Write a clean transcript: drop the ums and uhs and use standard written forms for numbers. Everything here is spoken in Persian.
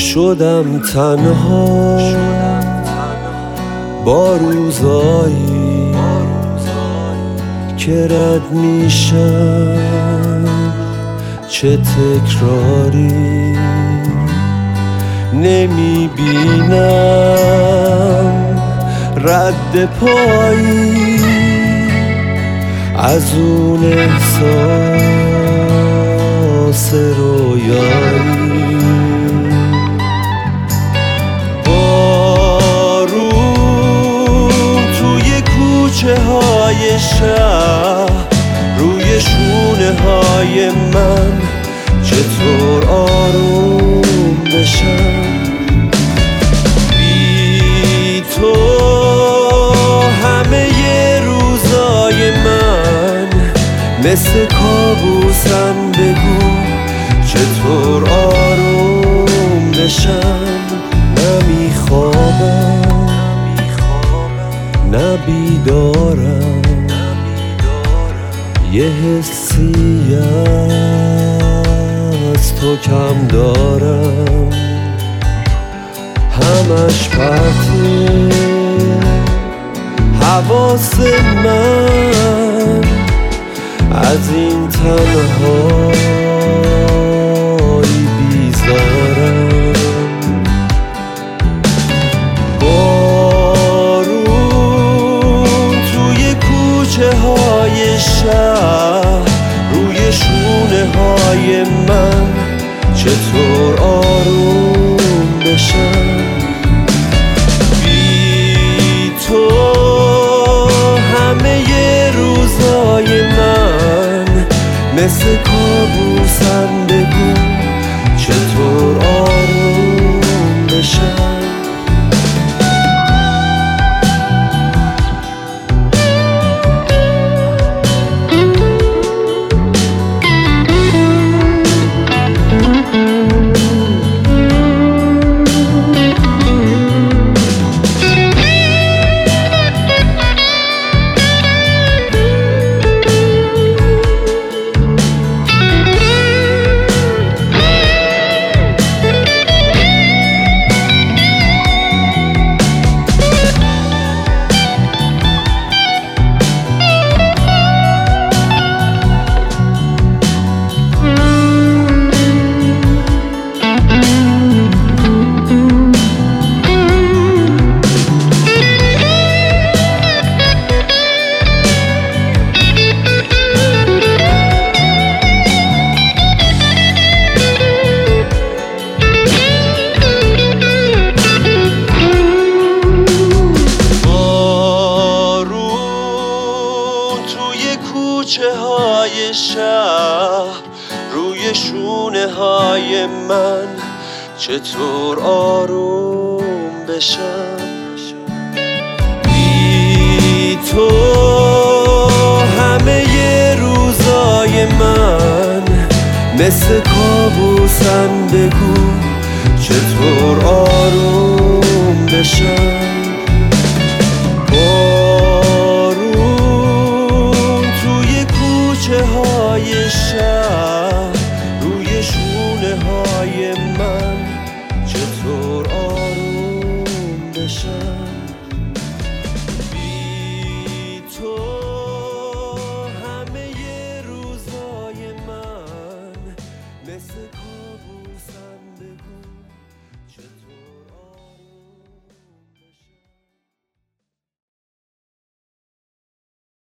شدم تنها با روزایی که رد میشم، چه تکراری نمیبینم رد پایی از اون احساس رویایی. بارون توی کوچه های شهر روی شونه های من، چطور آروم بشم بی تو؟ همه روزای من مثل کابوسن، بگو چطور آروم بشم؟ نمیخوابم نه بیدارم، یه حسی از تو کم دارم، همش پرته حواس من از این تنهایی بیزارم. بارون توی کوچه های شهر روی شونه های من، چطور آروم بشم بی تو؟ همه روزای من مثل کابوسن، بگو چطور آروم بشم؟ کوچه های شهر روی شونه های من، چطور آروم بشم بی تو؟ همه روزای من مثل کابوسن، بگو چطور آروم بشم؟ کوچه های شهر روی شونه های من، چطور آروم بشم بی تو؟ همه روزای من مثل کابوسن، بگو چطور